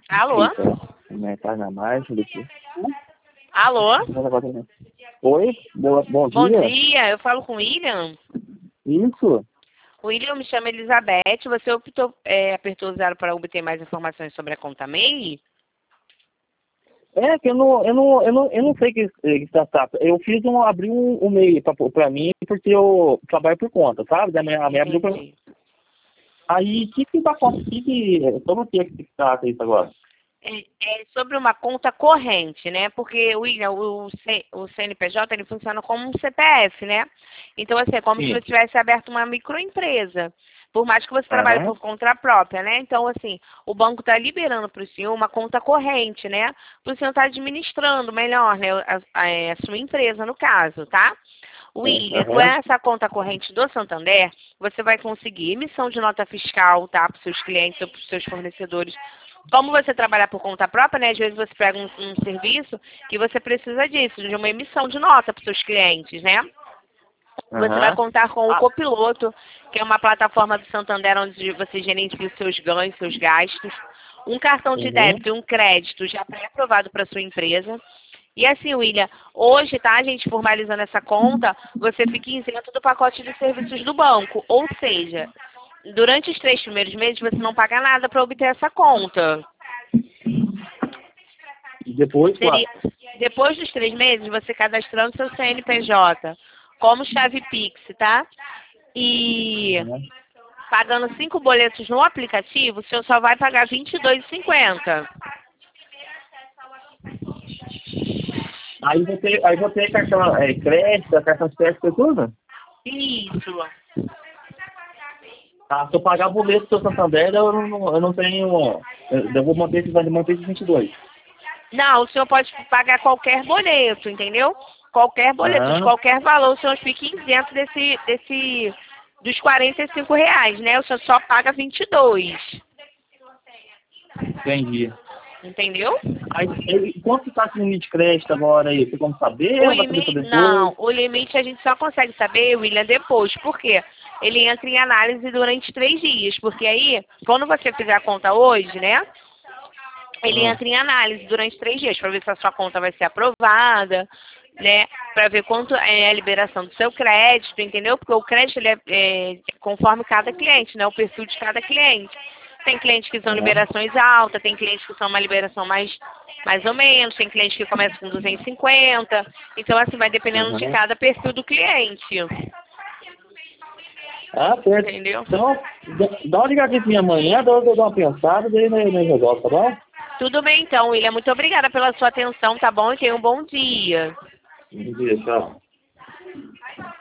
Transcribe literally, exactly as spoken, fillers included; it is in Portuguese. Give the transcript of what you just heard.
Alô? Mensagem a mais daqui. Alô? Oi, boa, bom Bom dia. dia, eu falo com o William. Isso. William, me chama Elizabeth. Você optou, é, apertou o zero para obter mais informações sobre a conta MEI? É que eu não, eu não, eu não, eu não sei que, que startup. Eu fiz um, abri um, um e-mail pra, pra mim porque eu trabalho por conta, sabe? Da minha, a minha abriu pra... Entendi. Aí, o que que tá acontecendo? Que, que, como que é que se trata isso agora? É, é sobre uma conta corrente, né? Porque, William, o, C, o C N P J ele funciona como um C P F, né? Então, assim, é como se Sim. você tivesse aberto uma microempresa. Por mais que você trabalhe Aham. por conta própria, né? Então, assim, o banco está liberando para o senhor uma conta corrente, né? Para o senhor estar administrando melhor, né? A, a, a sua empresa, no caso, tá? William, com Aham. essa conta corrente do Santander, você vai conseguir emissão de nota fiscal, tá? Para os seus clientes ou para os seus fornecedores. Como você trabalhar por conta própria, né? Às vezes você pega um, um serviço que você precisa disso, de uma emissão de nota para os seus clientes, né? Você vai Aham. contar com o Ah, Copiloto, que é uma plataforma do Santander onde você gerencia os seus ganhos, seus gastos. Um cartão de uhum. débito e um crédito já pré-aprovado para sua empresa. E assim, William, hoje, tá, gente, formalizando essa conta, você fica isento do pacote de serviços do banco. Ou seja, durante os três primeiros meses você não paga nada para obter essa conta. E depois, Seria, claro. depois dos três meses, você cadastrando seu C N P J como chave Pix, tá? E Uhum. pagando cinco boletos no aplicativo, o senhor só vai pagar vinte e dois reais e cinquenta centavos. Aí vou ter, aí vou ter cartão é, crédito, cartão de crédito e tudo? Isso. Tá, se eu pagar boleto do Santander, eu não, eu não tenho. Eu, eu vou manter esse, vai manter esse vinte e dois. Não, o senhor pode pagar qualquer boleto, entendeu? Qualquer boleto, de Aham, qualquer valor, o senhor fica isento desse, desse, dos quarenta e cinco reais, né? O senhor só paga vinte e dois, entendi. entendeu? Aí, ele, quanto tá com o limite de crédito agora aí? Tem como O saber ou vai saber só limite, depois? não, o limite a gente só consegue saber, William, depois. Por quê? Ele entra em análise durante três dias, porque aí, quando você fizer a conta hoje, né? Ele Ah, entra em análise durante três dias para ver se a sua conta vai ser aprovada, né? Para ver quanto é a liberação do seu crédito, entendeu? Porque o crédito ele é, é conforme cada cliente, né? O perfil de cada cliente. Tem clientes que são aham, liberações altas, tem clientes que são uma liberação mais, mais ou menos, tem clientes que começam com duzentos e cinquenta. Então, assim, vai dependendo de aham. cada perfil do cliente, Ah, certo. entendeu? Então, dá dá uma ligadinha pra mim amanhã, dá, dá uma pensada, daí nós nós resolve, tá bom? Tudo bem, então, William. Muito obrigada pela sua atenção, tá bom? E tenha um bom dia. Bom dia, tchau.